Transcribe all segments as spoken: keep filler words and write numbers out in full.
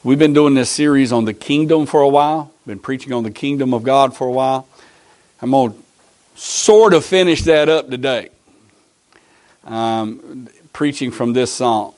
We've been doing this series on the kingdom for a while. Been preaching on the kingdom of God for a while. I'm going to sort of finish that up today. Um, preaching from this psalm.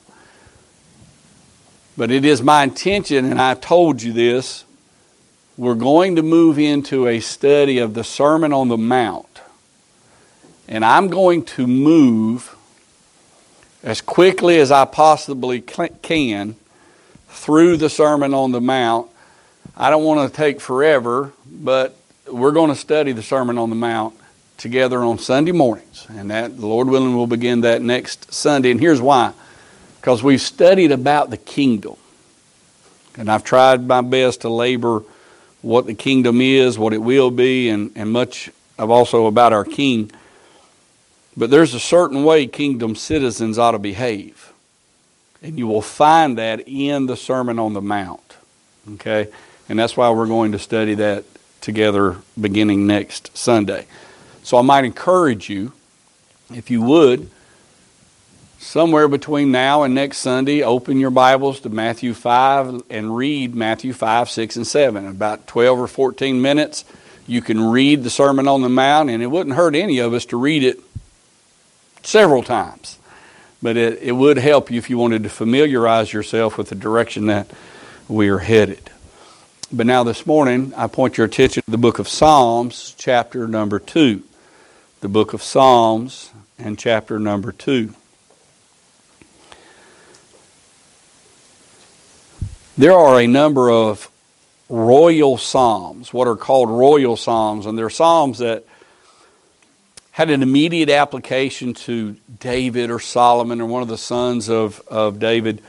But it is my intention, and I've told you this, we're going to move into a study of the Sermon on the Mount. And I'm going to move as quickly as I possibly can through the Sermon on the Mount. I don't want to take forever, but we're going to study the Sermon on the Mount together on Sunday mornings. And that, the Lord willing, we'll begin that next Sunday. And here's why. Because we've studied about the kingdom. And I've tried my best to labor what the kingdom is, what it will be, and, and much of also about our King. But there's a certain way kingdom citizens ought to behave. And you will find that in the Sermon on the Mount. Okay? And that's why we're going to study that together beginning next Sunday. So I might encourage you, if you would, somewhere between now and next Sunday, open your Bibles to Matthew five and read Matthew five, six, and seven. In about twelve or fourteen minutes, you can read the Sermon on the Mount, and it wouldn't hurt any of us to read it several times. But it, it would help you if you wanted to familiarize yourself with the direction that we are headed. But now this morning, I point your attention to the book of Psalms, chapter number two. The book of Psalms and chapter number two. There are a number of royal psalms, what are called royal psalms, and they're psalms that had an immediate application to David or Solomon or one of the sons of, of David,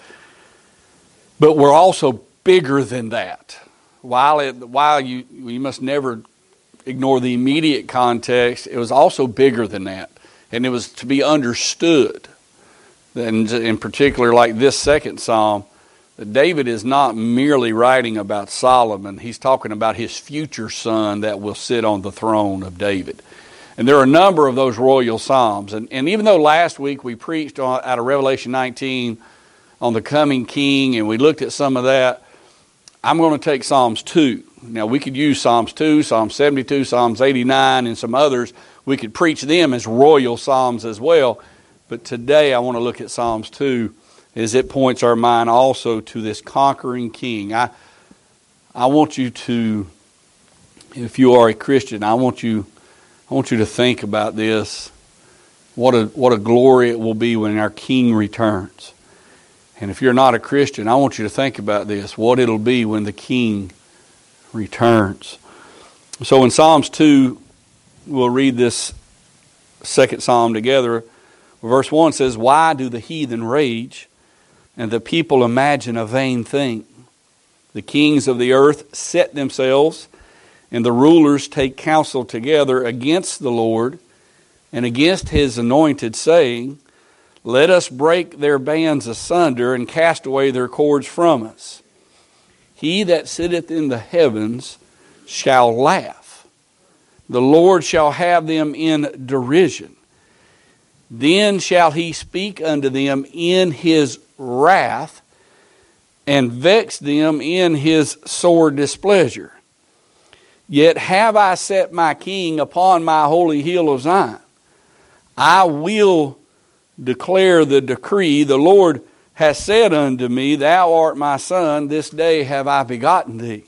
but were also bigger than that. While it, while you you must never ignore the immediate context, it was also bigger than that, and it was to be understood. And in particular, like this second psalm, that David is not merely writing about Solomon; he's talking about his future son that will sit on the throne of David. And there are a number of those royal psalms, and and even though last week we preached on, out of Revelation nineteen on the coming King, and we looked at some of that, I'm going to take Psalms two. Now, we could use Psalms two, Psalm seventy-two, Psalms eighty-nine, and some others. We could preach them as royal psalms as well. But today I want to look at Psalms two as it points our mind also to this conquering King. I I want you to, if you are a Christian, I want you I want you to think about this. What a what a glory it will be when our King returns. And if you're not a Christian, I want you to think about this, what it'll be when the King returns. So in Psalms two, we'll read this second psalm together. Verse one says, "Why do the heathen rage, and the people imagine a vain thing? The kings of the earth set themselves, and the rulers take counsel together against the Lord and against his anointed, saying, Let us break their bands asunder and cast away their cords from us. He that sitteth in the heavens shall laugh. The Lord shall have them in derision. Then shall he speak unto them in his wrath, and vex them in his sore displeasure. Yet have I set my King upon my holy hill of Zion. I will declare the decree. The Lord hath said unto me, Thou art my son, this day have I begotten thee.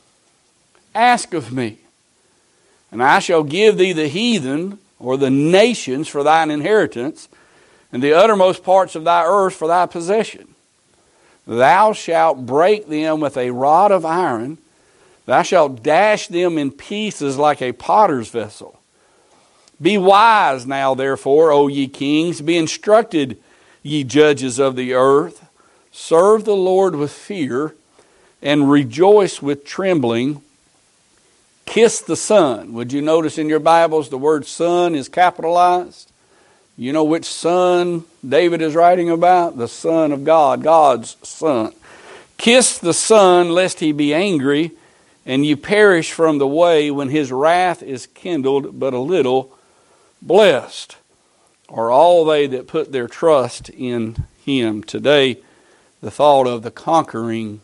Ask of me, and I shall give thee the heathen, or the nations, for thine inheritance, and the uttermost parts of thy earth for thy possession. Thou shalt break them with a rod of iron. Thou shalt dash them in pieces like a potter's vessel. Be wise now, therefore, O ye kings. Be instructed, ye judges of the earth. Serve the Lord with fear, and rejoice with trembling. Kiss the Son. Would you notice in your Bibles the word Son is capitalized? You know which Son David is writing about? The Son of God, God's Son. Kiss the Son, lest he be angry, and you perish from the way when his wrath is kindled but a little. Blessed are all they that put their trust in him. Today, the thought of the conquering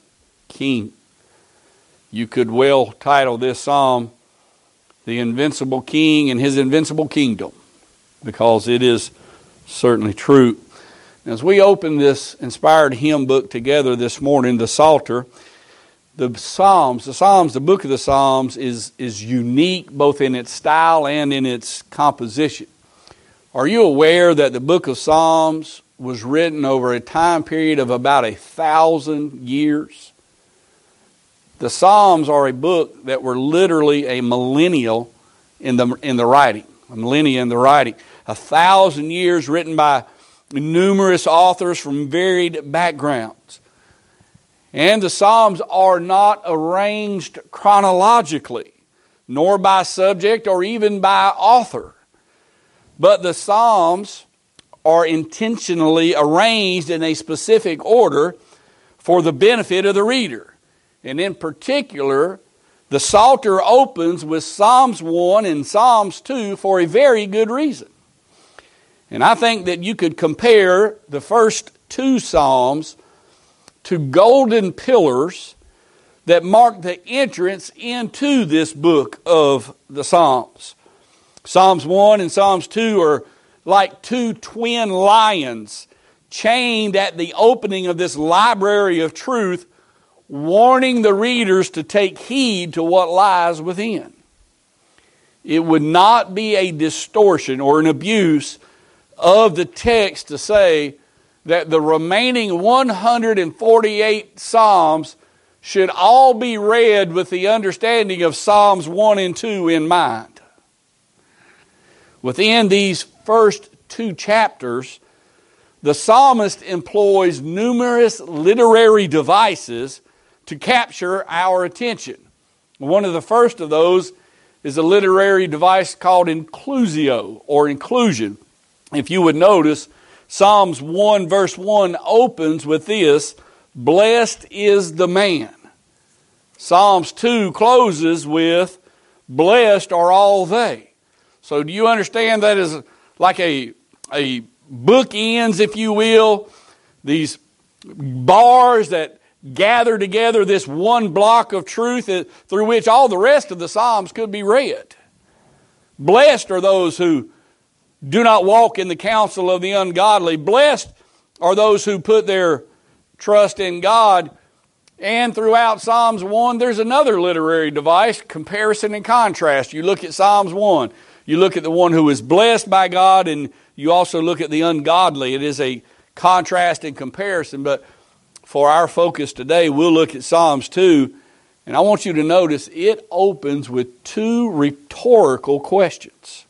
King. You could well title this psalm, The Invincible King and His Invincible Kingdom, because it is certainly true. As we open this inspired hymn book together this morning, the Psalter, the Psalms, the Psalms, the book of the Psalms is, is unique both in its style and in its composition. Are you aware that the book of Psalms was written over a time period of about a thousand years? The Psalms are a book that were literally a millennial in the in the writing, a millennia in the writing. A thousand years written by numerous authors from varied backgrounds. And the Psalms are not arranged chronologically, nor by subject or even by author. But the Psalms are intentionally arranged in a specific order for the benefit of the reader. And in particular, the Psalter opens with Psalms one and Psalms two for a very good reason. And I think that you could compare the first two Psalms to golden pillars that mark the entrance into this book of the Psalms. Psalms one and Psalms two are like two twin lions chained at the opening of this library of truth, warning the readers to take heed to what lies within. It would not be a distortion or an abuse of the text to say that the remaining one hundred forty-eight Psalms should all be read with the understanding of Psalms one and two in mind. Within these first two chapters, the psalmist employs numerous literary devices to capture our attention. One of the first of those is a literary device called inclusio, or inclusion. If you would notice, Psalms one verse one opens with this, "Blessed is the man." Psalms two closes with, "Blessed are all they." So do you understand that is like a, a bookends, if you will, these bars that gather together this one block of truth through which all the rest of the Psalms could be read. Blessed are those who do not walk in the counsel of the ungodly. Blessed are those who put their trust in God. And throughout Psalms one, there's another literary device, comparison and contrast. You look at Psalms one, you look at the one who is blessed by God, and you also look at the ungodly. It is a contrast and comparison, but for our focus today, we'll look at Psalms two, and I want you to notice it opens with two rhetorical questions.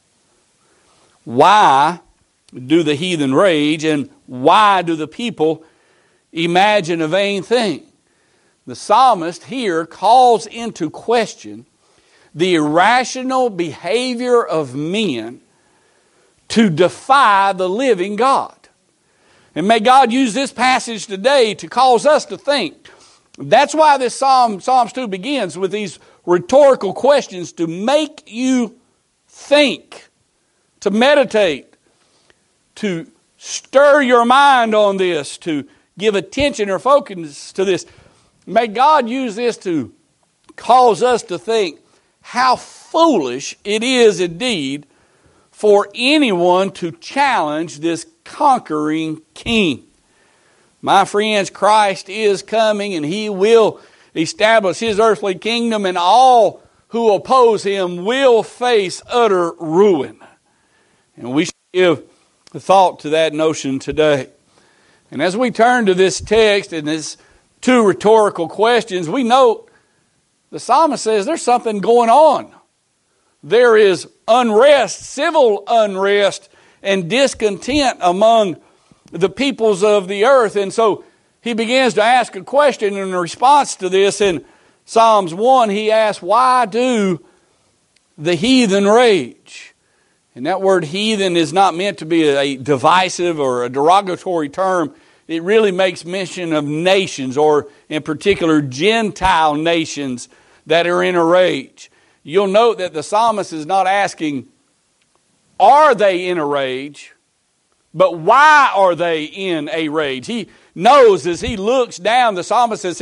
Why do the heathen rage, and why do the people imagine a vain thing? The psalmist here calls into question the irrational behavior of men to defy the living God. And may God use this passage today to cause us to think. That's why this Psalm, Psalms two begins with these rhetorical questions to make you think, to meditate, to stir your mind on this, to give attention or focus to this. May God use this to cause us to think how foolish it is indeed for anyone to challenge this conquering king. My friends, Christ is coming, and He will establish His earthly kingdom, and all who oppose Him will face utter ruin. And we should give thought to that notion today. And as we turn to this text and these two rhetorical questions, we note the psalmist says there's something going on. There is unrest, civil unrest, and discontent among the peoples of the earth. And so he begins to ask a question in response to this. In Psalms one, he asks, why do the heathen rage? And that word heathen is not meant to be a divisive or a derogatory term. It really makes mention of nations, or in particular Gentile nations that are in a rage. You'll note that the psalmist is not asking, are they in a rage? But why are they in a rage? He knows as he looks down, the psalmist, as he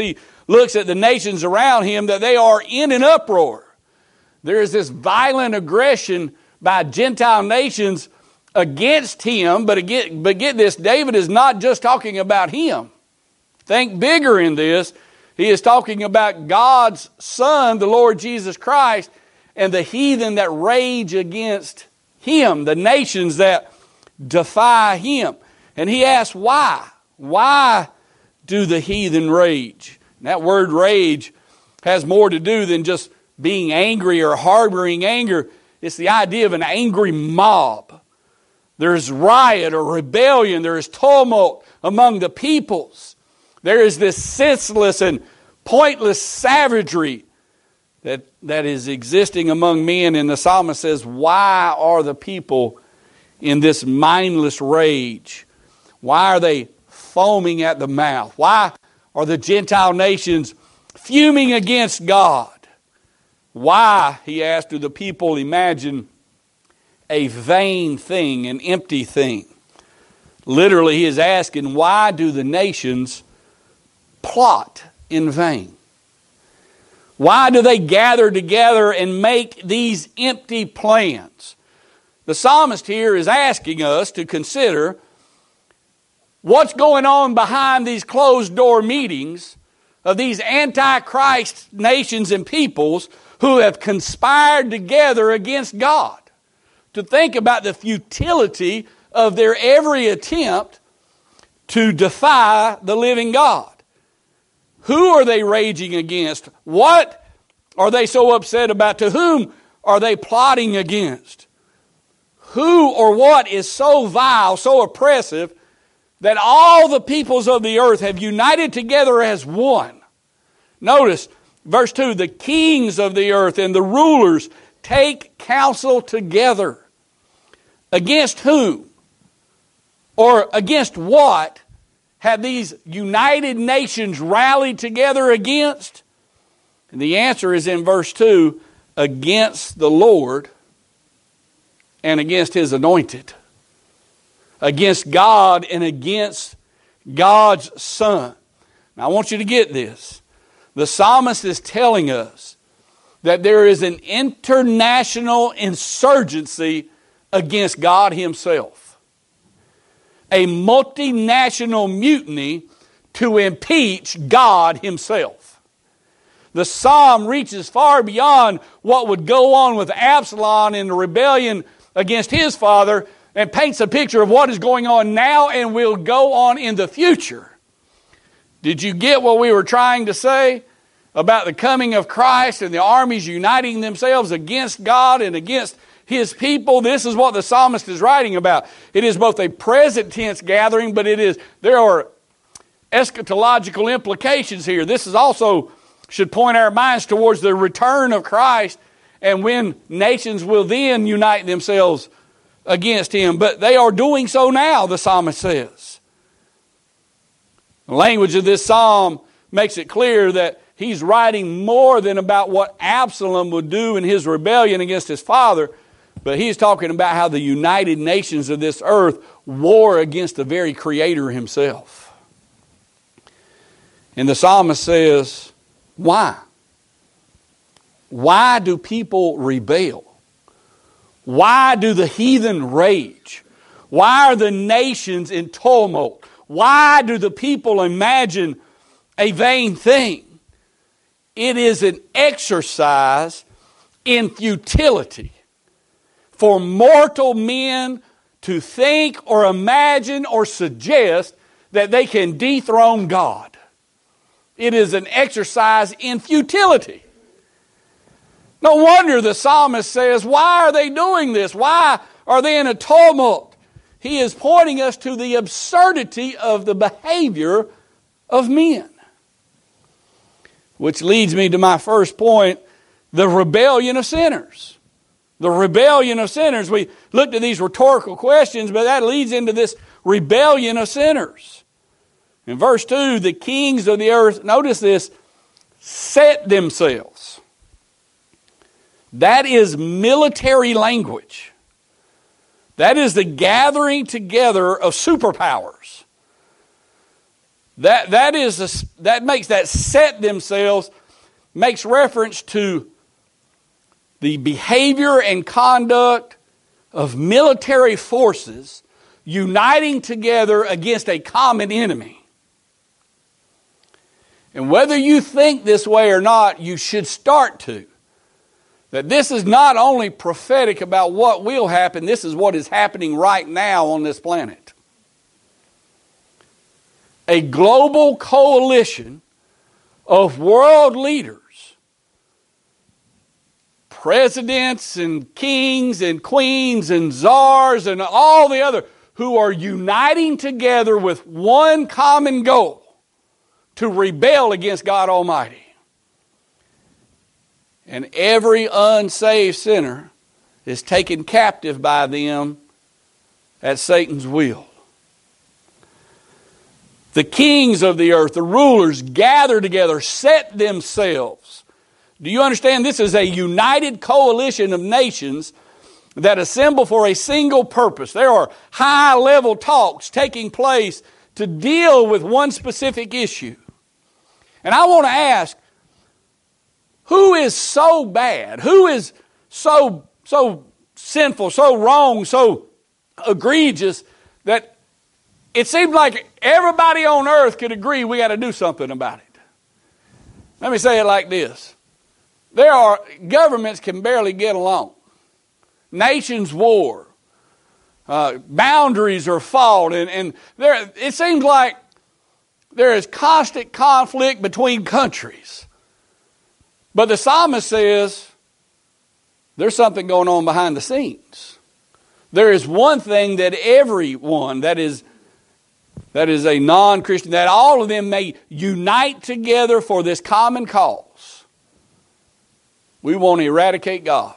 looks at the nations around him, that they are in an uproar. There is this violent aggression by Gentile nations against him, but get, but get this, David is not just talking about him. Think bigger in this. He is talking about God's Son, the Lord Jesus Christ, and the heathen that rage against him, the nations that defy him. And he asks why? Why do the heathen rage? And that word rage has more to do than just being angry or harboring anger. It's the idea of an angry mob. There's riot or rebellion. There is tumult among the peoples. There is this senseless and pointless savagery that, that is existing among men. And the psalmist says, why are the people in this mindless rage? Why are they foaming at the mouth? Why are the Gentile nations fuming against God? Why, he asked, do the people imagine a vain thing, an empty thing? Literally, he is asking, why do the nations plot in vain? Why do they gather together and make these empty plans? The psalmist here is asking us to consider what's going on behind these closed-door meetings of these anti-Christ nations and peoples who have conspired together against God. To think about the futility of their every attempt to defy the living God. Who are they raging against? What are they so upset about? To whom are they plotting against? Who or what is so vile, so oppressive, that all the peoples of the earth have united together as one? Notice, verse two, the kings of the earth and the rulers take counsel together. Against whom? Or against what have these united nations rallied together against? And the answer is in verse two, against the Lord and against His anointed. Against God and against God's Son. Now I want you to get this. The psalmist is telling us that there is an international insurgency against God Himself. A multinational mutiny to impeach God Himself. The psalm reaches far beyond what would go on with Absalom in the rebellion against his father and paints a picture of what is going on now and will go on in the future. Did you get what we were trying to say about the coming of Christ and the armies uniting themselves against God and against His people? This is what the psalmist is writing about. It is both a present tense gathering, but it is there are eschatological implications here. This is also should point our minds towards the return of Christ and when nations will then unite themselves against Him. But they are doing so now, the psalmist says. The language of this psalm makes it clear that he's writing more than about what Absalom would do in his rebellion against his father, but he's talking about how the united nations of this earth war against the very Creator Himself. And the psalmist says, why? Why do people rebel? Why do the heathen rage? Why are the nations in tumult? Why do the people imagine a vain thing? It is an exercise in futility for mortal men to think or imagine or suggest that they can dethrone God. It is an exercise in futility. No wonder the psalmist says, why are they doing this? Why are they in a tumult? He is pointing us to the absurdity of the behavior of men. Which leads me to my first point, the rebellion of sinners. The rebellion of sinners. We looked at these rhetorical questions, but that leads into this rebellion of sinners. In verse two, the kings of the earth, notice this, set themselves. That is military language. That is the gathering together of superpowers. That, that, is a, that makes that set themselves, makes reference to the behavior and conduct of military forces uniting together against a common enemy. And whether you think this way or not, you should start to. That this is not only prophetic about what will happen, this is what is happening right now on this planet. A global coalition of world leaders, presidents and kings and queens and czars and all the other, who are uniting together with one common goal: to rebel against God Almighty. And every unsaved sinner is taken captive by them at Satan's will. The kings of the earth, the rulers, gather together, set themselves. Do you understand? This is a united coalition of nations that assemble for a single purpose. There are high-level talks taking place to deal with one specific issue. And I want to ask, who is so bad? Who is so, so sinful, so wrong, so egregious that it seems like everybody on earth could agree we got to do something about it? Let me say it like this. There are, governments can barely get along. Nations war. Uh, boundaries are fought. And, and there, it seems like there is constant conflict between countries. But the psalmist says there's something going on behind the scenes. There is one thing that everyone that is that is a non-Christian, that all of them may unite together for this common cause. We want to eradicate God.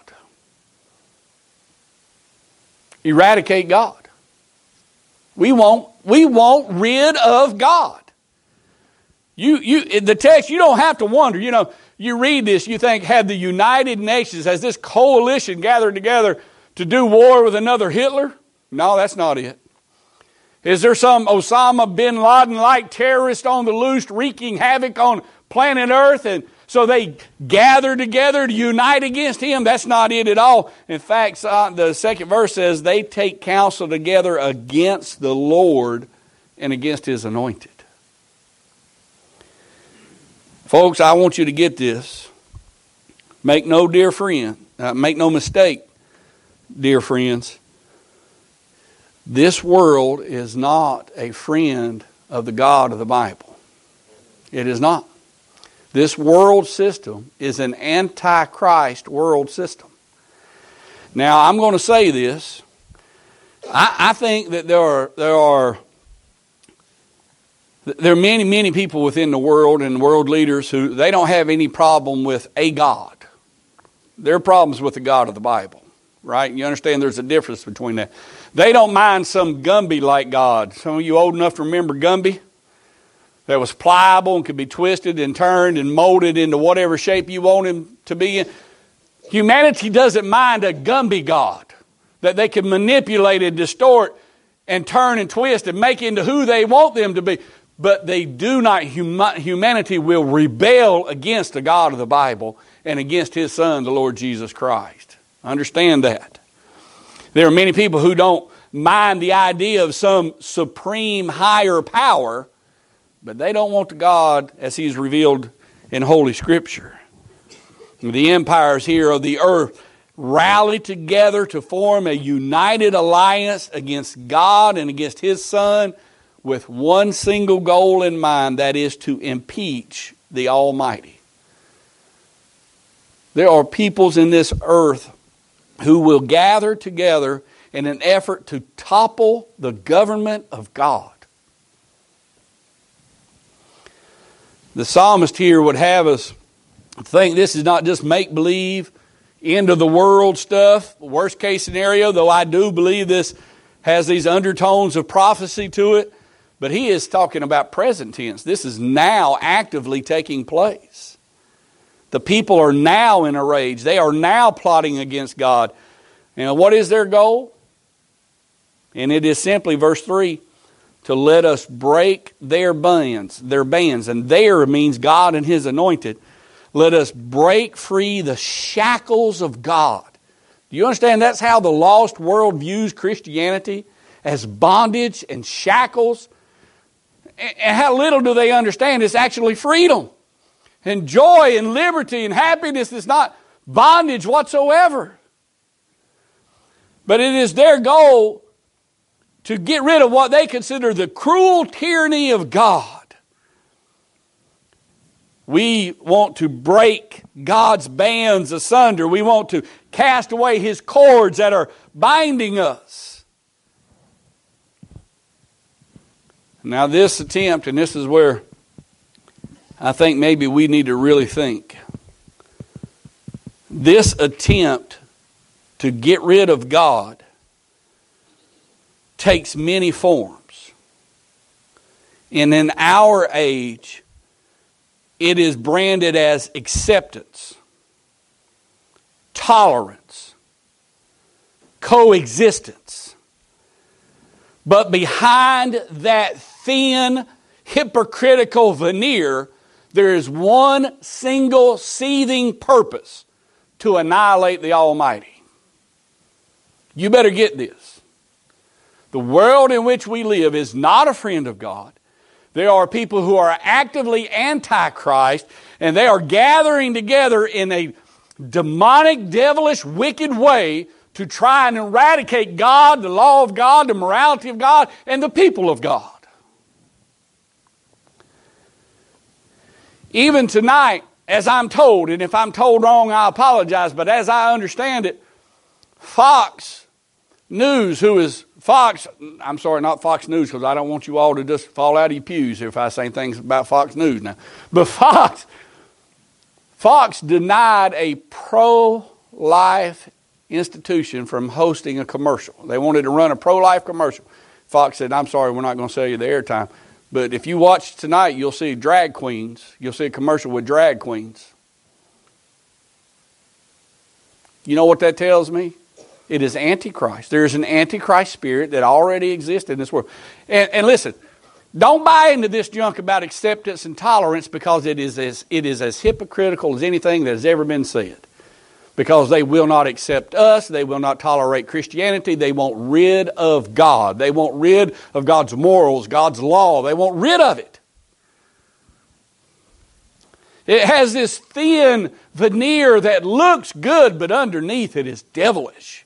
Eradicate God. We want, we want rid of God. You, you, the text, you don't have to wonder. You know, you read this, you think, had the United Nations, has this coalition gathered together to do war with another Hitler? No, that's not it. Is there some Osama bin Laden-like terrorist on the loose wreaking havoc on planet Earth, and so they gather together to unite against him? That's not it at all. In fact, the second verse says they take counsel together against the Lord and against His anointed. Folks, I want you to get this. Make no dear friend, uh, make no mistake, dear friends. This world is not a friend of the God of the Bible. It is not. This world system is an antichrist world system. Now, I'm going to say this. I, I think that there are there are there are many many people within the world and world leaders who they don't have any problem with a God. There are problems with the God of the Bible, right? You understand there's a difference between that. They don't mind some Gumby-like God. Some of you old enough to remember Gumby? That was pliable and could be twisted and turned and molded into whatever shape you want him to be in. Humanity doesn't mind a Gumby God that they can manipulate and distort and turn and twist and make into who they want them to be. But they do not, humanity will rebel against the God of the Bible and against His Son, the Lord Jesus Christ. Understand that. There are many people who don't mind the idea of some supreme higher power, but they don't want the God as He's revealed in Holy Scripture. The empires here of the earth rally together to form a united alliance against God and against His Son with one single goal in mind, that is to impeach the Almighty. There are peoples in this earth who will gather together in an effort to topple the government of God. The psalmist here would have us think this is not just make-believe, end of the world stuff, worst case scenario, though I do believe this has these undertones of prophecy to it. But he is talking about present tense. This is now actively taking place. The people are now in a rage. They are now plotting against God. And what is their goal? And it is simply, verse three, to let us break their bands, their bands. And there means God and His anointed. Let us break free the shackles of God. Do you understand that's how the lost world views Christianity? As bondage and shackles. And how little do they understand it's actually freedom. And joy and liberty and happiness is not bondage whatsoever. But it is their goal to get rid of what they consider the cruel tyranny of God. We want to break God's bands asunder. We want to cast away His cords that are binding us. Now this attempt, and this is where I think maybe we need to really think. This attempt to get rid of God takes many forms. And in our age, it is branded as acceptance, tolerance, coexistence. But behind that thin, hypocritical veneer, there is one single seething purpose: to annihilate the Almighty. You better get this. The world in which we live is not a friend of God. There are people who are actively anti-Christ, and they are gathering together in a demonic, devilish, wicked way to try and eradicate God, the law of God, the morality of God, and the people of God. Even tonight, as I'm told, and if I'm told wrong, I apologize, but as I understand it, Fox News, who is Fox, I'm sorry, not Fox News, because I don't want you all to just fall out of your pews if I say things about Fox News now. But Fox, Fox denied a pro-life institution from hosting a commercial. They wanted to run a pro-life commercial. Fox said, I'm sorry, we're not going to sell you the airtime. But if you watch tonight, you'll see drag queens. You'll see a commercial with drag queens. You know what that tells me? It is Antichrist. There is an Antichrist spirit that already exists in this world. And, and listen, don't buy into this junk about acceptance and tolerance, because it is as it is as hypocritical as anything that has ever been said. Because they will not accept us. They will not tolerate Christianity. They want rid of God. They want rid of God's morals, God's law. They want rid of it. It has this thin veneer that looks good, but underneath it is devilish.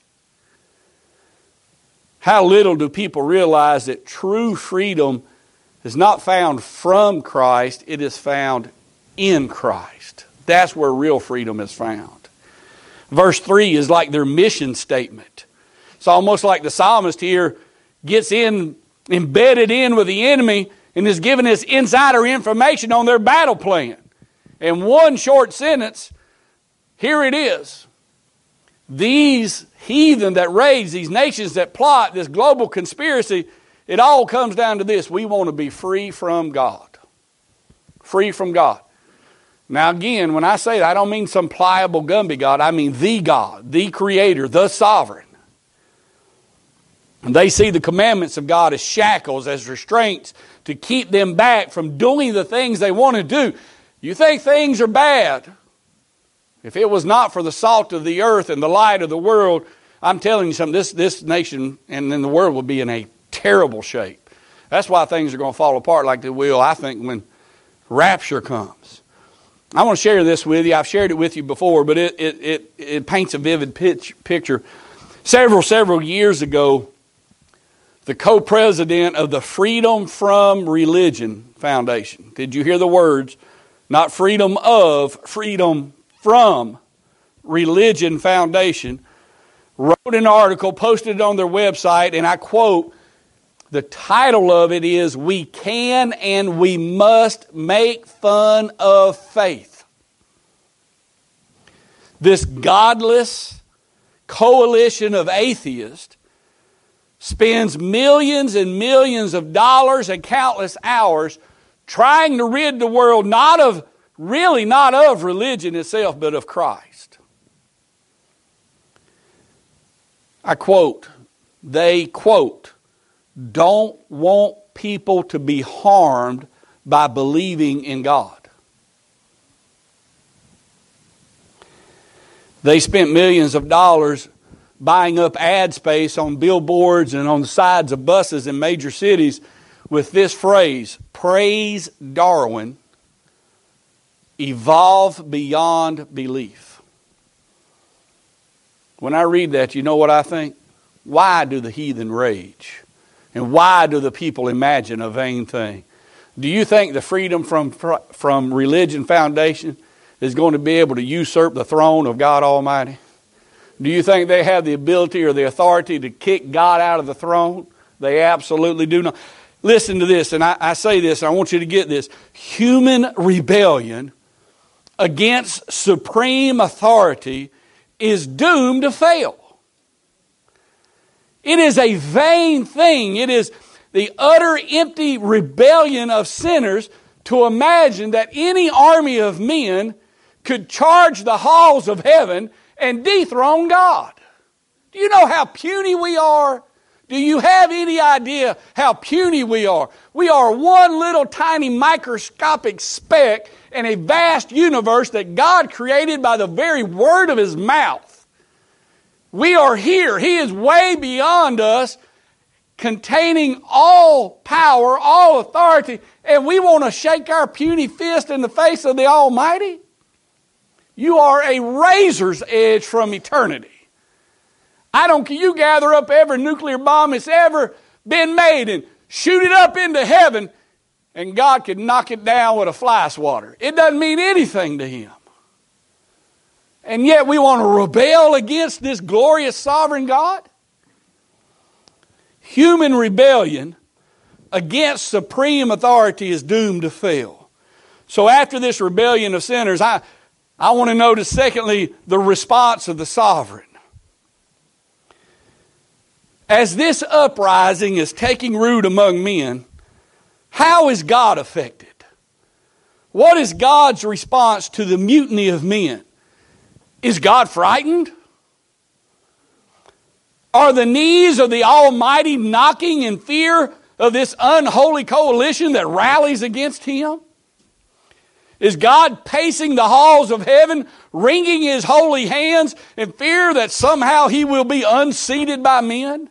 How little do people realize that true freedom is not found from Christ, it is found in Christ. That's where real freedom is found. Verse three is like their mission statement. It's almost like the psalmist here gets in, embedded in with the enemy, and is giving us insider information on their battle plan. In one short sentence, here it is. These heathen that rage, these nations that plot, this global conspiracy, it all comes down to this: we want to be free from God. Free from God. Now again, when I say that, I don't mean some pliable Gumby God. I mean the God, the Creator, the Sovereign. And they see the commandments of God as shackles, as restraints to keep them back from doing the things they want to do. You think things are bad? If it was not for the salt of the earth and the light of the world, I'm telling you something, this, this nation and then the world would be in a terrible shape. That's why things are going to fall apart like they will, I think, when rapture comes. I want to share this with you. I've shared it with you before, but it, it, it, it paints a vivid pitch, picture. Several, several years ago, the co-president of the Freedom From Religion Foundation, did you hear the words? Not freedom of, freedom from Religion Foundation, wrote an article, posted it on their website, and I quote, the title of it is, "We Can and We Must Make Fun of Faith." This godless coalition of atheists spends millions and millions of dollars and countless hours trying to rid the world not of, really not of religion itself, but of Christ. I quote, they quote, don't want people to be harmed by believing in God. They spent millions of dollars buying up ad space on billboards and on the sides of buses in major cities with this phrase, "Praise Darwin, evolve beyond belief." When I read that, you know what I think? Why do the heathen rage? And why do the people imagine a vain thing? Do you think the Freedom from, from Religion Foundation is going to be able to usurp the throne of God Almighty? Do you think they have the ability or the authority to kick God out of the throne? They absolutely do not. Listen to this, and I, I say this, and I want you to get this. Human rebellion against supreme authority is doomed to fail. It is a vain thing. It is the utter empty rebellion of sinners to imagine that any army of men could charge the halls of heaven and dethrone God. Do you know how puny we are? Do you have any idea how puny we are? We are one little tiny microscopic speck in a vast universe that God created by the very word of His mouth. We are here. He is way beyond us, containing all power, all authority, and we want to shake our puny fist in the face of the Almighty? You are a razor's edge from eternity. I don't care. You gather up every nuclear bomb that's ever been made and shoot it up into heaven, and God could knock it down with a fly swatter. It doesn't mean anything to Him. And yet we want to rebel against this glorious sovereign God? Human rebellion against supreme authority is doomed to fail. So after this rebellion of sinners, I, I want to notice, secondly, the response of the sovereign. As this uprising is taking root among men, how is God affected? What is God's response to the mutiny of men? Is God frightened? Are the knees of the Almighty knocking in fear of this unholy coalition that rallies against Him? Is God pacing the halls of heaven, wringing His holy hands in fear that somehow He will be unseated by men?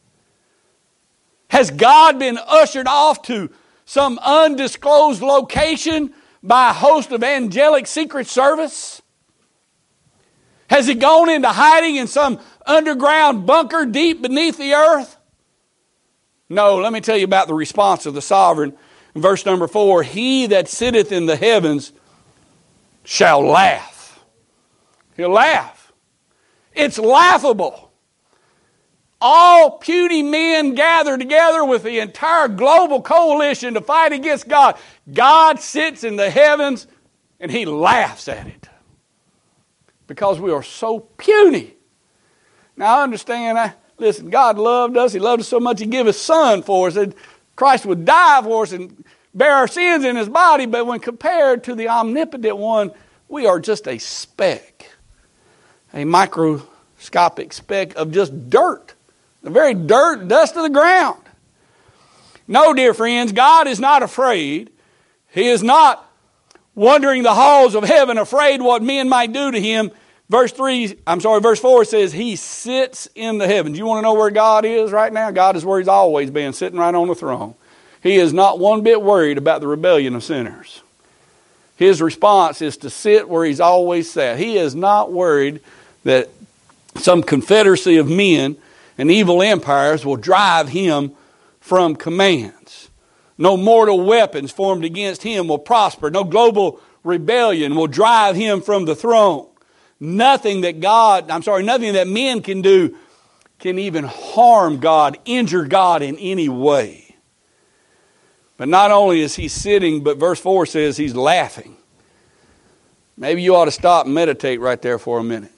Has God been ushered off to some undisclosed location by a host of angelic secret service? Has He gone into hiding in some underground bunker deep beneath the earth? No, let me tell you about the response of the sovereign. In verse number four, He that sitteth in the heavens shall laugh. He'll laugh. It's laughable. All puny men gather together with the entire global coalition to fight against God. God sits in the heavens and He laughs at it. Because we are so puny. Now I understand, I, listen, God loved us. He loved us so much He gave His Son for us. And Christ would die for us and bear our sins in His body. But when compared to the omnipotent one, we are just a speck. A microscopic speck of just dirt. The very dirt, dust of the ground. No, dear friends, God is not afraid. He is not wandering the halls of heaven, afraid what men might do to Him. Verse three, I'm sorry, verse four says, He sits in the heavens. You want to know where God is right now? God is where He's always been, sitting right on the throne. He is not one bit worried about the rebellion of sinners. His response is to sit where He's always sat. He is not worried that some confederacy of men and evil empires will drive Him from commands. No mortal weapons formed against Him will prosper. No global rebellion will drive Him from the throne. Nothing that God, I'm sorry, nothing that men can do can even harm God, injure God in any way. But not only is He sitting, but verse four says He's laughing. Maybe you ought to stop and meditate right there for a minute.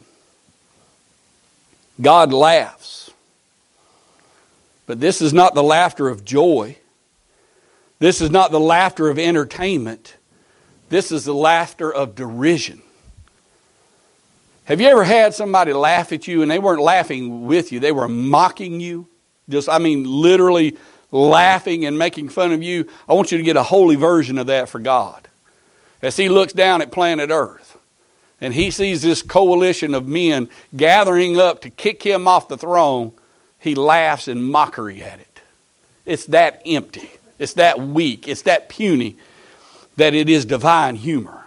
God laughs. But this is not the laughter of joy. This is not the laughter of entertainment. This is the laughter of derision. Have you ever had somebody laugh at you and they weren't laughing with you, they were mocking you? Just, I mean, literally laughing and making fun of you. I want you to get a holy version of that for God. As He looks down at planet Earth and He sees this coalition of men gathering up to kick Him off the throne, He laughs in mockery at it. It's that empty. It's that weak. It's that puny that it is divine humor.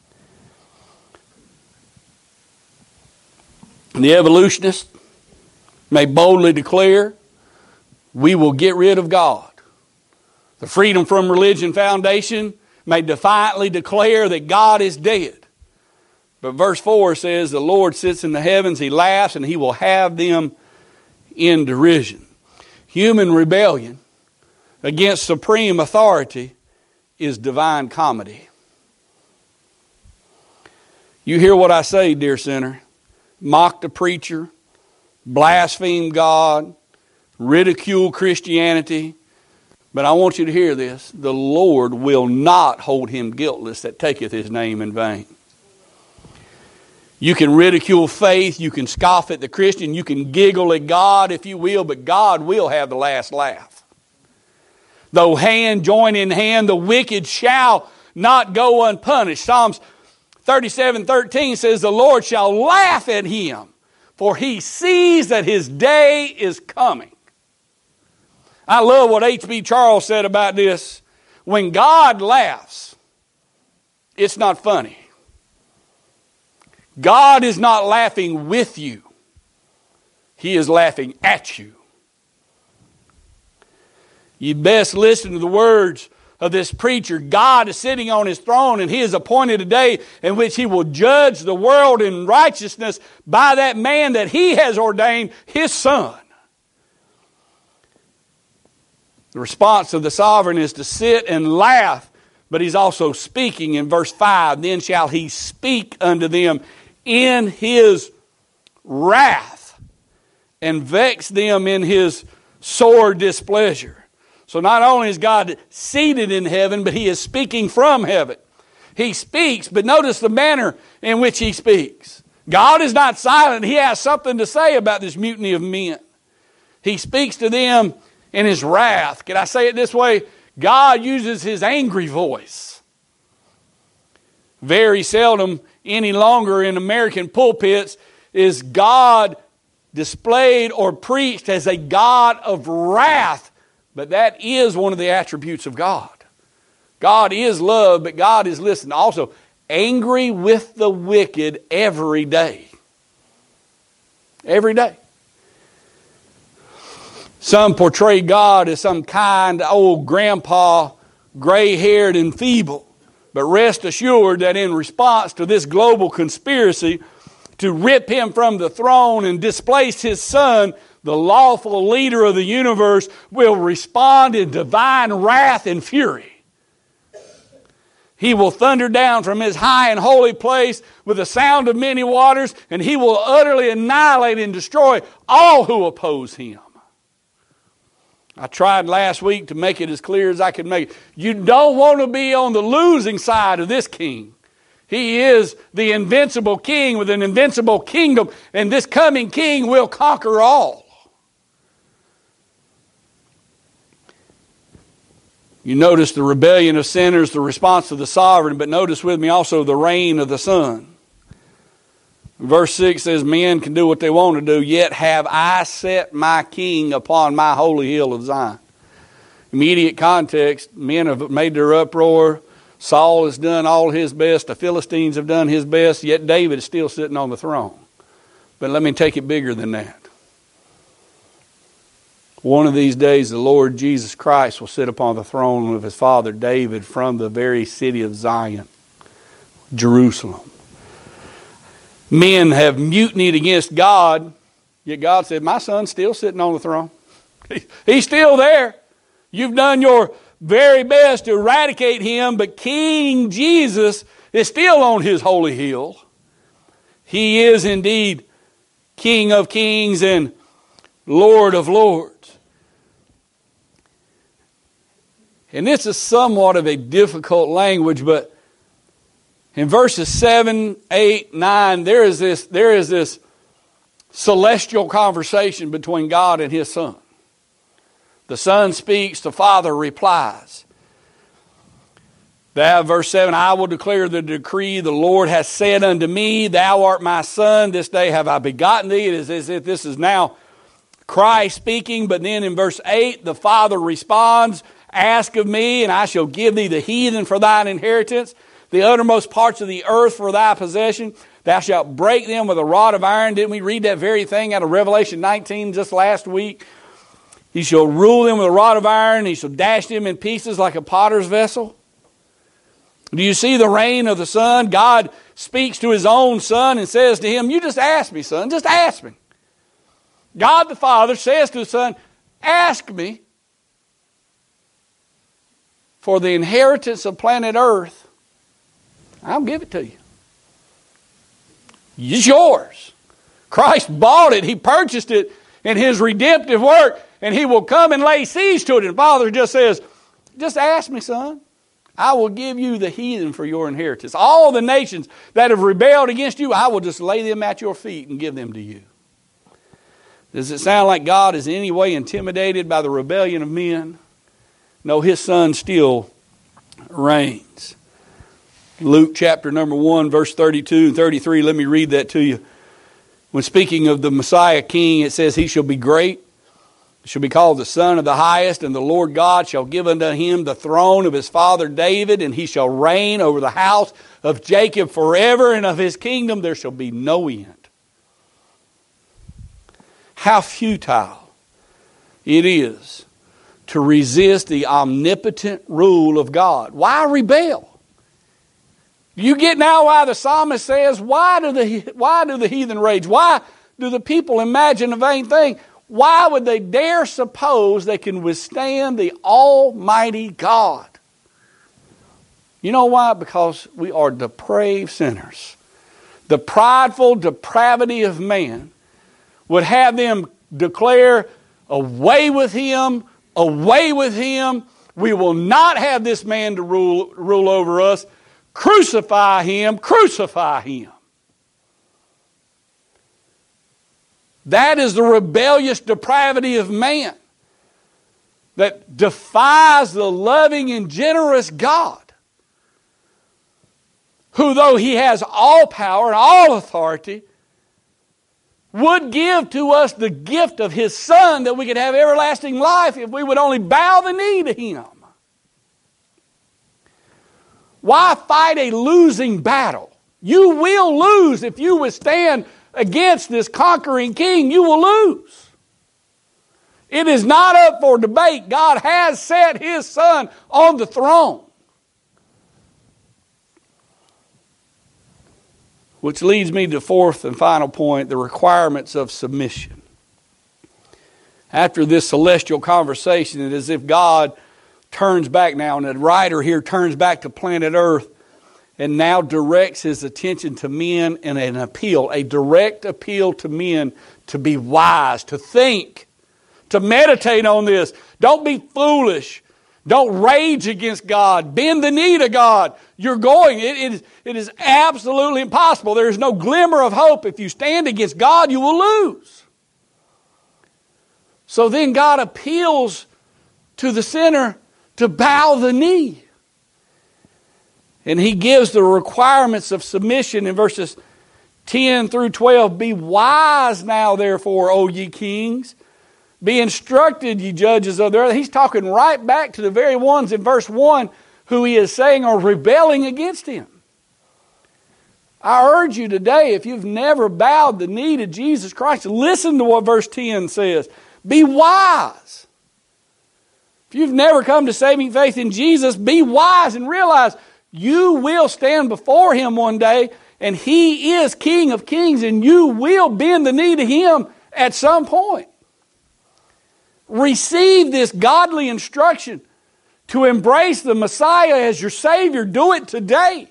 And the evolutionists may boldly declare, we will get rid of God. The Freedom from Religion Foundation may defiantly declare that God is dead. But verse four says, the Lord sits in the heavens, He laughs, and He will have them in derision. Human rebellion against supreme authority is divine comedy. You hear what I say, dear sinner. Mock the preacher, blaspheme God, ridicule Christianity. But I want you to hear this. The Lord will not hold him guiltless that taketh His name in vain. You can ridicule faith, you can scoff at the Christian, you can giggle at God if you will, but God will have the last laugh. Though hand join in hand, the wicked shall not go unpunished. Psalms thirty-seven thirteen says, the Lord shall laugh at him, for He sees that his day is coming. I love what H B Charles said about this. When God laughs, it's not funny. God is not laughing with you. He is laughing at you. You best listen to the words of this preacher. God is sitting on His throne, and He has appointed a day in which He will judge the world in righteousness by that man that He has ordained, His Son. The response of the sovereign is to sit and laugh, but He's also speaking in verse five. Then shall He speak unto them in His wrath and vex them in His sore displeasure. So not only is God seated in heaven, but He is speaking from heaven. He speaks, but notice the manner in which He speaks. God is not silent. He has something to say about this mutiny of men. He speaks to them in His wrath. Can I say it this way? God uses His angry voice. Very seldom any longer in American pulpits is God displayed or preached as a God of wrath. But that is one of the attributes of God. God is love, but God is, listen, also angry with the wicked every day. Every day. Some portray God as some kind old grandpa, gray-haired and feeble. But rest assured that in response to this global conspiracy to rip Him from the throne and displace His Son, the lawful leader of the universe will respond in divine wrath and fury. He will thunder down from His high and holy place with the sound of many waters, and He will utterly annihilate and destroy all who oppose Him. I tried last week to make it as clear as I could make it. You don't want to be on the losing side of this king. He is the invincible king with an invincible kingdom, and this coming king will conquer all. You notice the rebellion of sinners, the response of the sovereign, but notice with me also the reign of the Son. Verse six says, men can do what they want to do, yet have I set my king upon my holy hill of Zion. Immediate context, men have made their uproar. Saul has done all his best. The Philistines have done his best, yet David is still sitting on the throne. But let me take it bigger than that. One of these days, the Lord Jesus Christ will sit upon the throne of His father David from the very city of Zion, Jerusalem. Men have mutinied against God, yet God said, my son's still sitting on the throne. He's still there. You've done your very best to eradicate him, but King Jesus is still on His holy hill. He is indeed King of kings and Lord of lords. And this is somewhat of a difficult language, but in verses seven, eight, nine, there is this, there is this celestial conversation between God and His Son. The Son speaks, the Father replies. Thou, verse seven, I will declare the decree, the Lord has said unto me, thou art my Son, this day have I begotten thee. It is as if this is now Christ speaking, but then in verse eight, the Father responds, ask of me, and I shall give thee the heathen for thine inheritance, the uttermost parts of the earth for thy possession. Thou shalt break them with a rod of iron. Didn't we read that very thing out of Revelation nineteen just last week? He shall rule them with a rod of iron. He shall dash them in pieces like a potter's vessel. Do you see the reign of the Son? God speaks to His own Son and says to Him, you just ask me, Son, just ask me. God the Father says to the Son, ask me for the inheritance of planet Earth. I'll give it to you. It's yours. Christ bought it. He purchased it in His redemptive work, and He will come and lay siege to it. And the Father just says, just ask me, Son. I will give you the heathen for your inheritance. All the nations that have rebelled against you, I will just lay them at your feet and give them to you. Does it sound like God is in any way intimidated by the rebellion of men? No, His Son still reigns. Luke chapter number one, verse thirty-two and thirty-three, let me read that to you. When speaking of the Messiah King, it says, He shall be great, shall be called the Son of the Highest, and the Lord God shall give unto Him the throne of His father David, and He shall reign over the house of Jacob forever, and of His kingdom there shall be no end. How futile it is to resist the omnipotent rule of God. Why rebel? You get now why the psalmist says, why do the, why do the heathen rage? Why do the people imagine a vain thing? Why would they dare suppose they can withstand the Almighty God? You know why? Because we are depraved sinners. The prideful depravity of man would have them declare, away with Him, away with Him. We will not have this man to rule, rule over us. Crucify Him, crucify Him. That is the rebellious depravity of man that defies the loving and generous God, who, though He has all power and all authority, would give to us the gift of His Son that we could have everlasting life if we would only bow the knee to Him. Why fight a losing battle? You will lose if you withstand against this conquering king. You will lose. It is not up for debate. God has set His Son on the throne. Which leads me to the fourth and final point, the requirements of submission. After this celestial conversation, it is as if God turns back now, and the writer here turns back to planet Earth and now directs his attention to men in an appeal, a direct appeal to men to be wise, to think, to meditate on this. Don't be foolish. Don't rage against God. Bend the knee to God. You're going. It, it, is, it is absolutely impossible. There is no glimmer of hope. If you stand against God, you will lose. So then God appeals to the sinner to bow the knee. And He gives the requirements of submission in verses ten through twelve. Be wise now, therefore, O ye kings. Be instructed, ye judges of the earth. He's talking right back to the very ones in verse one who He is saying are rebelling against Him. I urge you today, if you've never bowed the knee to Jesus Christ, listen to what verse ten says. Be wise. If you've never come to saving faith in Jesus, be wise and realize you will stand before Him one day, and He is King of kings, and you will bend the knee to Him at some point. Receive this godly instruction to embrace the Messiah as your Savior. Do it today.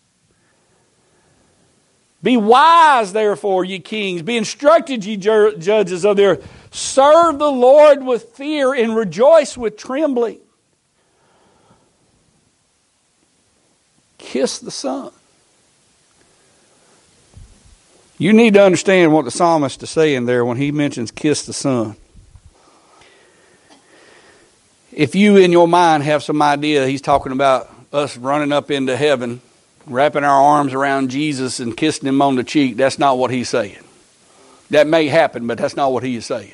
Be wise, therefore, ye kings. Be instructed, ye judges of the earth. Serve the Lord with fear and rejoice with trembling. Kiss the Son. You need to understand what the psalmist is saying there when he mentions kiss the Son. If you in your mind have some idea he's talking about us running up into heaven, wrapping our arms around Jesus and kissing him on the cheek, that's not what he's saying. That may happen, but that's not what he is saying.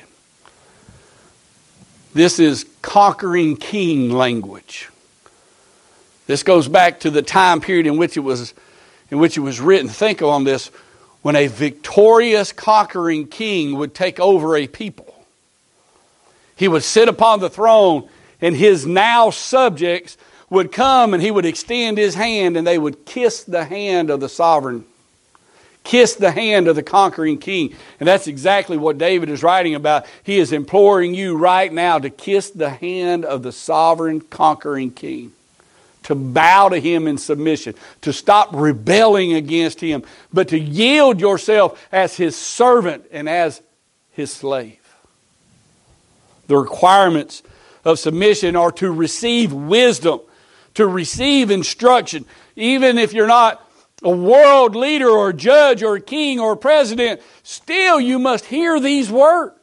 This is conquering king language. This goes back to the time period in which it was in which it was written. Think on this, when a victorious conquering king would take over a people. He would sit upon the throne, and his now subjects would come and he would extend his hand, and they would kiss the hand of the sovereign, kiss the hand of the conquering king. And that's exactly what David is writing about. He is imploring you right now to kiss the hand of the sovereign conquering king, to bow to him in submission, to stop rebelling against him, but to yield yourself as his servant and as his slave. The requirements of submission are to receive wisdom, to receive instruction. Even if you're not a world leader or a judge or a king or a president, still you must hear these words.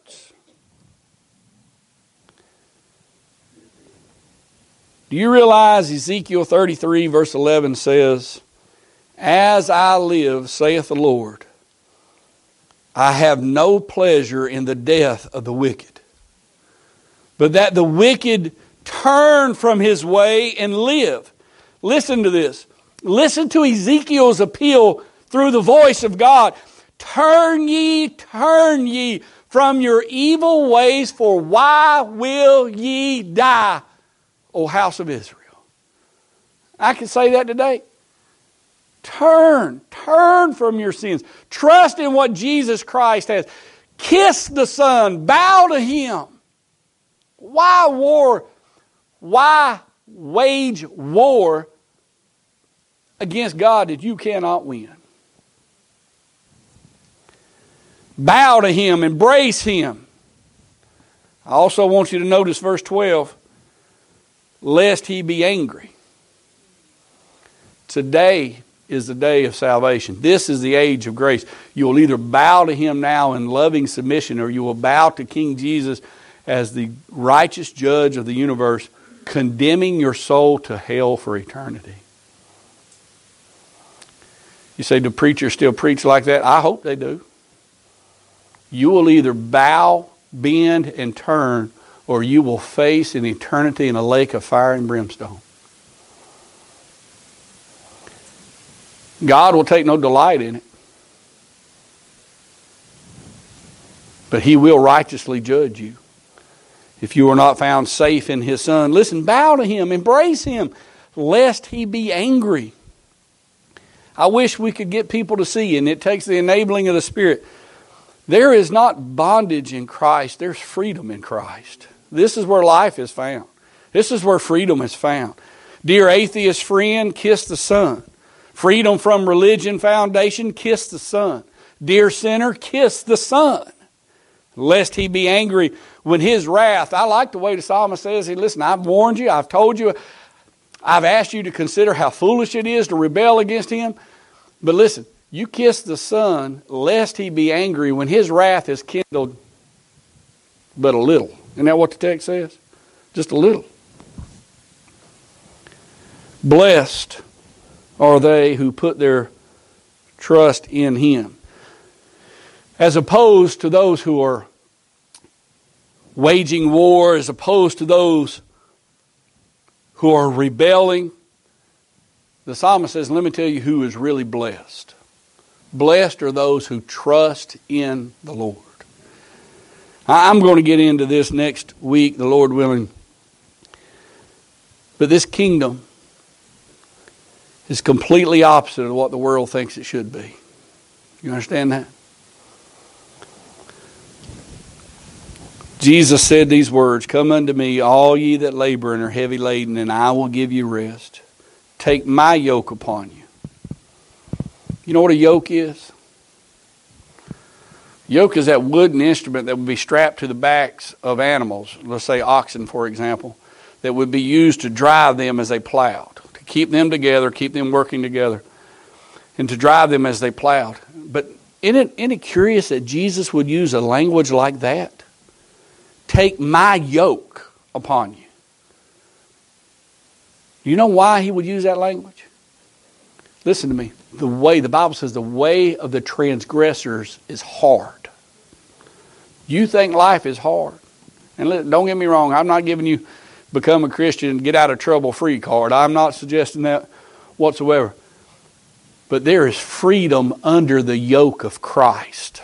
Do you realize Ezekiel thirty-three verse eleven says, "As I live, saith the Lord, I have no pleasure in the death of the wicked, but that the wicked turn from his way and live." Listen to this. Listen to Ezekiel's appeal through the voice of God. "Turn ye, turn ye from your evil ways, for why will ye die, O house of Israel?" I can say that today. Turn, turn from your sins. Trust in what Jesus Christ has. Kiss the Son, bow to him. Why war? Why wage war against God that you cannot win? Bow to him, embrace him. I also want you to notice verse twelve. Lest he be angry. Today is the day of salvation. This is the age of grace. You will either bow to him now in loving submission, or you will bow to King Jesus as the righteous judge of the universe, condemning your soul to hell for eternity. You say, do preachers still preach like that? I hope they do. You will either bow, bend, and turn, or you will face an eternity in a lake of fire and brimstone. God will take no delight in it, but he will righteously judge you if you are not found safe in his Son. Listen, bow to him, embrace him, lest he be angry. I wish we could get people to see, and it takes the enabling of the Spirit. There is not bondage in Christ, there's freedom in Christ. This is where life is found. This is where freedom is found. Dear atheist friend, kiss the Son. Freedom from religion foundation, kiss the Son. Dear sinner, kiss the Son, lest he be angry when his wrath. I like the way the psalmist says, "Hey, listen, I've warned you, I've told you, I've asked you to consider how foolish it is to rebel against him. But listen, you kiss the Son, lest he be angry when his wrath is kindled but a little." Isn't that what the text says? Just a little. Blessed are they who put their trust in him, as opposed to those who are waging war, as opposed to those who are rebelling. The psalmist says, let me tell you who is really blessed. Blessed are those who trust in the Lord. I'm going to get into this next week, the Lord willing. But this kingdom is completely opposite of what the world thinks it should be. You understand that? Jesus said these words, "Come unto me, all ye that labor and are heavy laden, and I will give you rest. Take my yoke upon you." You know what a yoke is? Yoke is that wooden instrument that would be strapped to the backs of animals, let's say oxen, for example, that would be used to drive them as they plowed, to keep them together, keep them working together, and to drive them as they plowed. But isn't it, isn't it curious that Jesus would use a language like that? Take my yoke upon you. You know why he would use that language? Listen to me. The way, the Bible says, the way of the transgressors is hard. You think life is hard. And don't get me wrong, I'm not giving you become a Christian, get out of trouble free card. I'm not suggesting that whatsoever. But there is freedom under the yoke of Christ.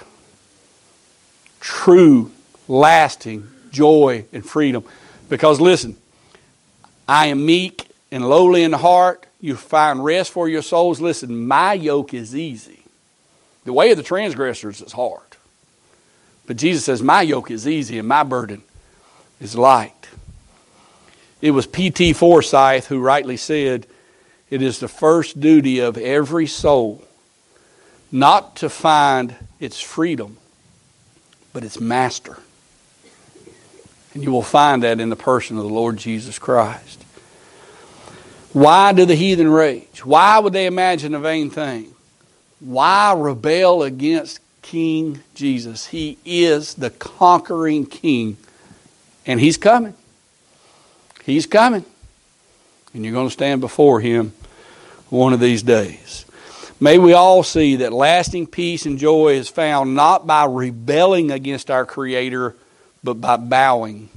True, lasting joy and freedom. Because listen, I am meek and lowly in heart. You find rest for your souls. Listen, my yoke is easy. The way of the transgressors is hard. But Jesus says, my yoke is easy and my burden is light. It was P T Forsyth who rightly said, it is the first duty of every soul not to find its freedom, but its master. And you will find that in the person of the Lord Jesus Christ. Why do the heathen rage? Why would they imagine a vain thing? Why rebel against King Jesus? He is the conquering King. And He's coming. He's coming. And you're going to stand before Him one of these days. May we all see that lasting peace and joy is found not by rebelling against our Creator, but by bowing